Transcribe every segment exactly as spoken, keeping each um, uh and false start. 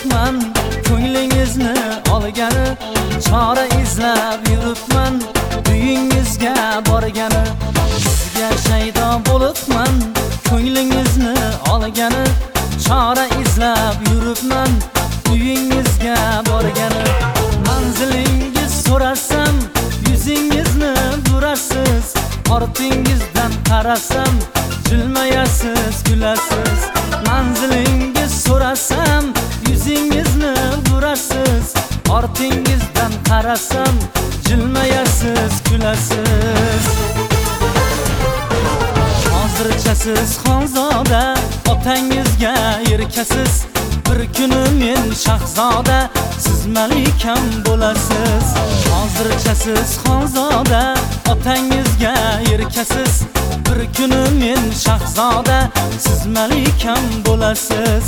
bo'libman, ko'nglingizni olgani, chora izlab yuribman, uyingizga borgani. Sizga shaydo bo'libman, ko'nglingizni olgani, chora izlab yuribman, uyingizga borgani. Manzilingiz so'rasam, yuzingizni burasiz, ortingizdan qarasam, jilmayasiz, gulasiz. Manzilingiz so'rasam, yuzingizni burasiz, ortingizdan qarasam, jilmayasiz, gulasiz. Hozircha siz xonzoda, otangizga erkasiz, bir kuni men shahzoda, siz malikam bo'lasiz. Hozircha siz xonzoda, otangizga erkasiz, bir kuni men shahzoda, siz malikam bo'lasiz.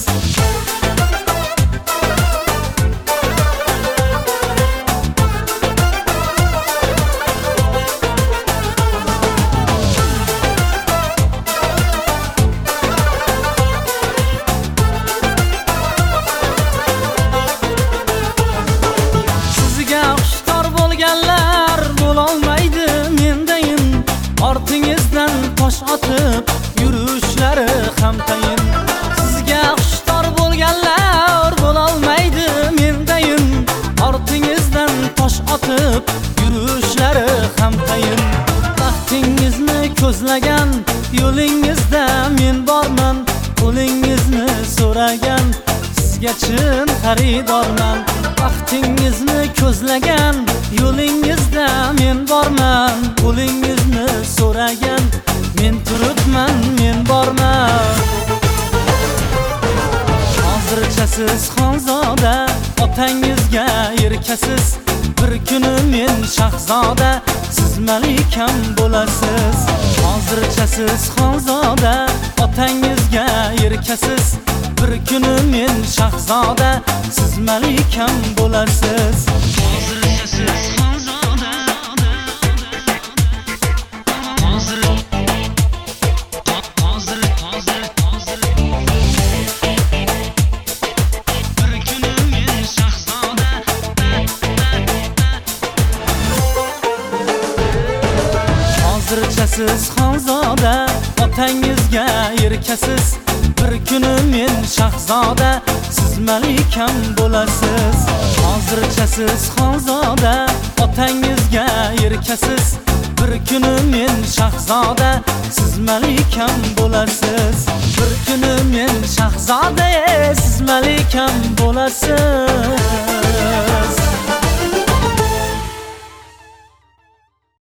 Bo'lganlar bo'lolmaydi mendayin, ortingizdan tosh otib yurishlari ham tayin. Sizga xushtor bo'lganlar bo'lolmaydi mendayin, ortingizdan tosh otib yurishlari ham tayin. Baxtingizni ko'zlagan yo'lingizda men borman, qo'lingizni so'ragan sizga chin xaridorman. Baxtingizni ko'zlagan yo'lingizda men borman, qo'lingizni so'ragan men turibman, men borman. Hozircha siz xonzoda, otangizga erkasiz, bir kuni men shahzoda, siz malikam bo'lasiz. Hozircha siz xonzoda, otangizga erkasiz, bir kuni men shahzoda, siz malikam bo'lasiz. Hozircha siz xonzoda, hozir hozir hozir hozir bir kuni men shahzoda. Hozircha siz xonzoda, otangizga erkasiz, bir kuni men shahzoda, siz malikam bo'lasiz. Hozircha siz xonzoda, otangizga erkasiz, bir kuni men shahzoda, siz malikam bo'lasiz. Bir kuni men shahzoda, siz malikam bo'lasiz.